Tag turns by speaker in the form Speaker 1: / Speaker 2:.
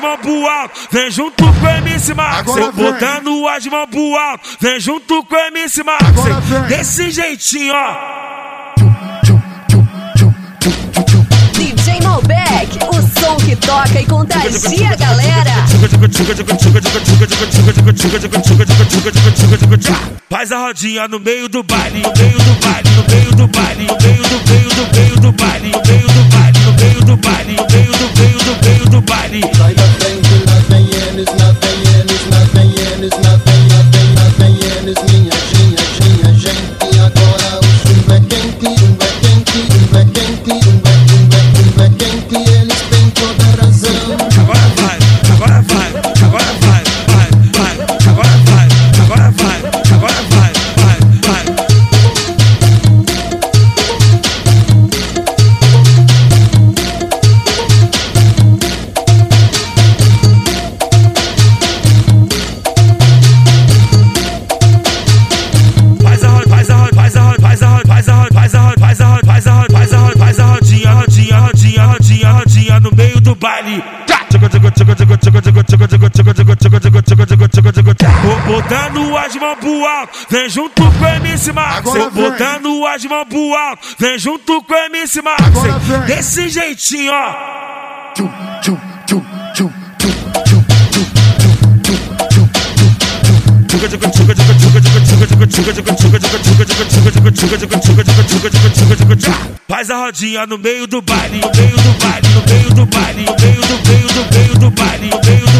Speaker 1: mãos pro alto, vem junto com o MC Max. Eu botando as mãos pro alto, vem junto com o MC Max. Desse jeitinho, ó.
Speaker 2: DJ Malbec, o som que toca e contagia a galera.
Speaker 1: Faz a rodinha no meio do baile, no meio do baile, no meio do baile, no meio do baile, no meio do baile, no meio do baile, no meio do baile.
Speaker 3: Sai da frente, nós vem eles, nós vem eles, nós vem eles, nós vem eles, minha gente. Agora o chumbo é quente, chumbo é quente, eles têm toda a razão.
Speaker 1: Agora vai, agora vai, agora vai, agora vai, agora vai, agora vai, rodinha no meio do baile. Botando as mãos pro alto, vem junto com o MC Max. Botando as mãos pro alto, vem junto com o MC Max. Desse jeitinho, ó. Faz a rodinha no meio do baile, no meio do baile, no meio do baile, no meio do baile, no meio do